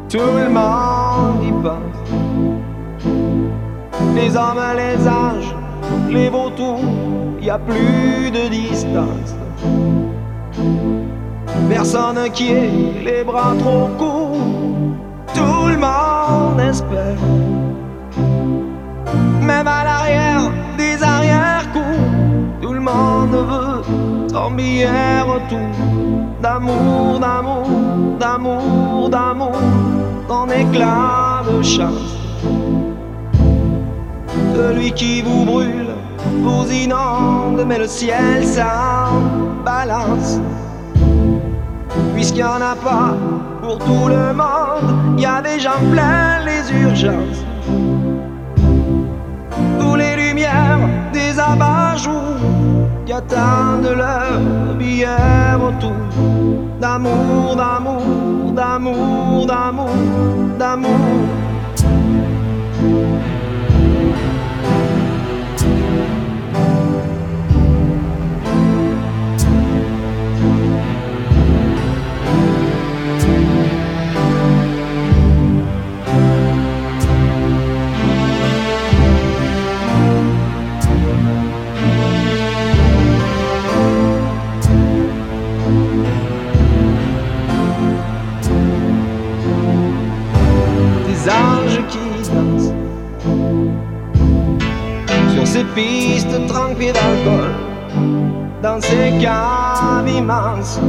Tout le monde y pense. Les hommes, les âges, les vautours, y a plus de distance. Personne qui ait les bras trop courts, tout le monde espère. Même à l'arrière des arrière-coups, tout le monde veut ton billet retour. D'amour, d'amour, d'amour, d'amour, ton éclat de chance. Celui qui vous brûle, vous inonde, mais le ciel s'en balance. Puisqu'il n'y en a pas pour tout le monde, il y a des gens plein les urgences. Tous les lumières des abat-jours qui attendent leur billet retour. D'amour, d'amour, d'amour, d'amour, d'amour. Des anges qui dansent sur ces pistes tranquilles d'alcool, dans ces caves immenses.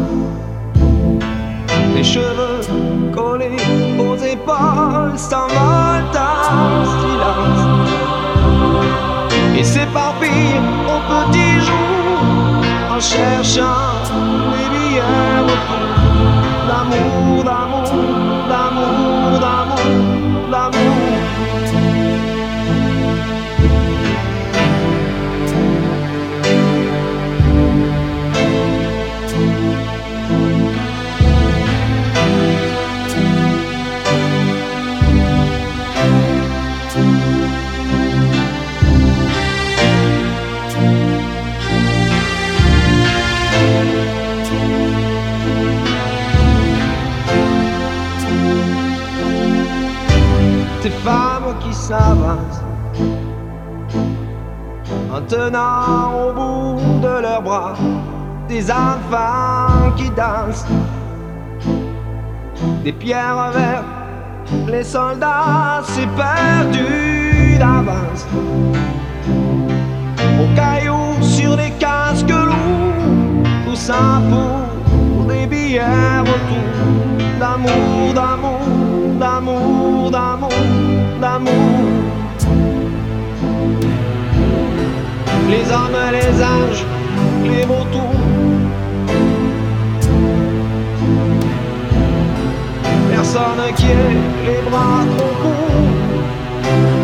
Les cheveux collés aux épaules s'envolent en silence et s'éparpillent au petit jour en cherchant les billets retour. D'amour, d'amour, d'amour, d'amour, d'amour. Ces femmes qui s'avancent en tenant au bout de leurs bras des enfants qui dansent, des pierres vers les soldats, c'est perdu d'avance. Aux cailloux sur des casques lourds, tout ça pour des billets retour. D'amour, d'amour, d'amour, d'amour, d'amour. Les hommes, les âges, les vautours. Personne qui ait les bras trop courts.